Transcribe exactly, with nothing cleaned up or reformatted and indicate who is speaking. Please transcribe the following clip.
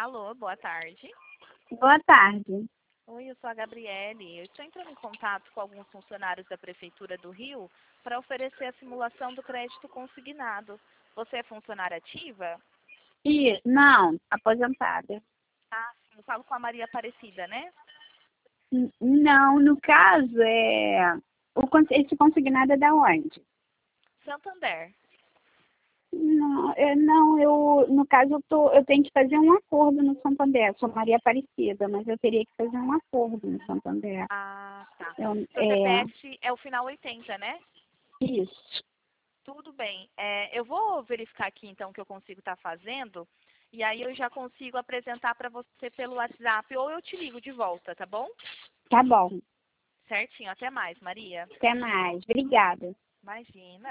Speaker 1: Alô, boa tarde.
Speaker 2: Boa tarde.
Speaker 1: Oi, eu sou a Gabriele. Eu estou entrando em contato com alguns funcionários da Prefeitura do Rio para oferecer a simulação do crédito consignado. Você é funcionária ativa?
Speaker 2: E, não, aposentada.
Speaker 1: Ah, sim, eu falo com a Maria Aparecida, né?
Speaker 2: N- Não, no caso, é... O, cons- esse consignado é da onde?
Speaker 1: Santander.
Speaker 2: Não, é, não, eu, no caso, eu, tô, eu tenho que fazer um acordo no Santander. Sou Maria Aparecida, mas eu teria que fazer um acordo no Santander.
Speaker 1: Ah, tá.
Speaker 2: Eu,
Speaker 1: Seu
Speaker 2: é,
Speaker 1: C P F é o final oitenta, né?
Speaker 2: isso.
Speaker 1: Tudo bem. É, eu vou verificar aqui, então, o que eu consigo estar fazendo. E aí eu já consigo apresentar para você pelo WhatsApp ou eu te ligo de volta, tá bom?
Speaker 2: Tá bom.
Speaker 1: Certinho. Até mais, Maria.
Speaker 2: Até mais. Obrigada.
Speaker 1: Imagina.